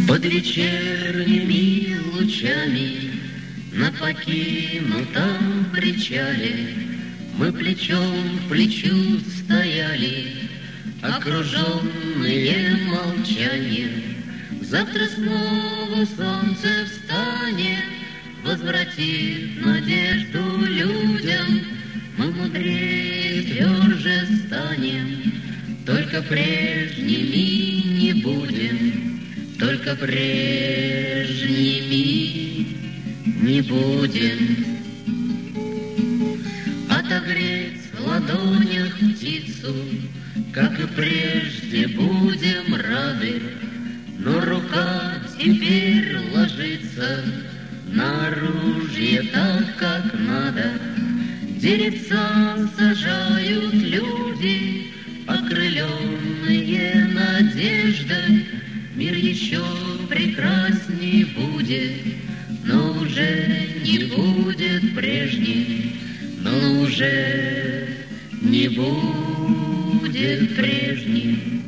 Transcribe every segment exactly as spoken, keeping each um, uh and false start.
Под вечерними лучами на покинутом причале мы плечом к плечу стояли, окруженные молчанием. Завтра снова солнце встанет, возвратит надежду людям. Мы мудрее, тверже станем, только прежними не будем, только прежними не будем. Отогреть в ладонях птицу, как и прежде, будем рады, но рука теперь ложится на оружие так, как надо. Деревца сажают люди, окрыленные надеждой. Мир еще прекрасней будет, но уже не будет прежним, но уже не будет прежним.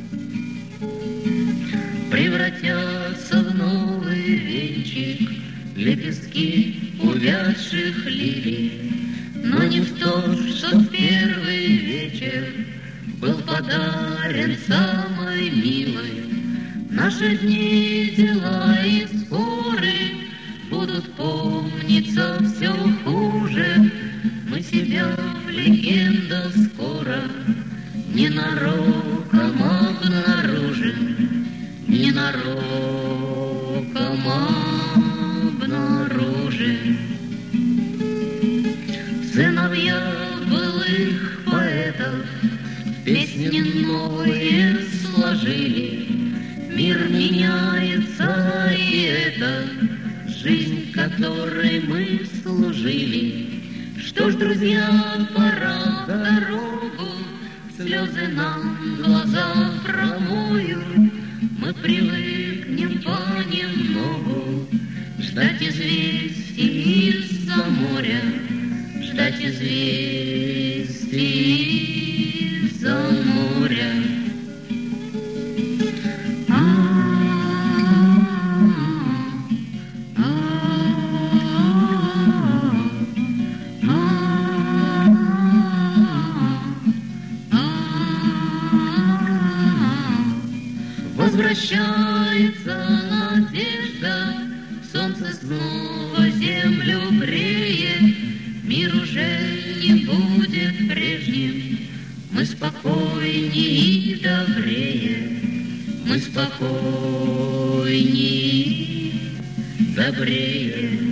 Превратятся в новый венчик лепестки увядших лилий, но не в то, что в первый вечер был подарен самой милой. Наши дни, дела и споры будут помниться все хуже. Мы себя в легендах скоро ненароком обнаружим, ненароком обнаружим. Сыновья былых поэтов песни новые сложили. Мир меняется, и это жизнь, которой мы служили. Что ж, друзья, пора в дорогу, слезы нам глаза промоют. Мы привыкнем понемногу ждать известий из-за моря, ждать известий из-за моря. Возвращается надежда, солнце снова землю греет. Мир уже не будет прежним, мы спокойнее и добрее, мы спокойнее и добрее.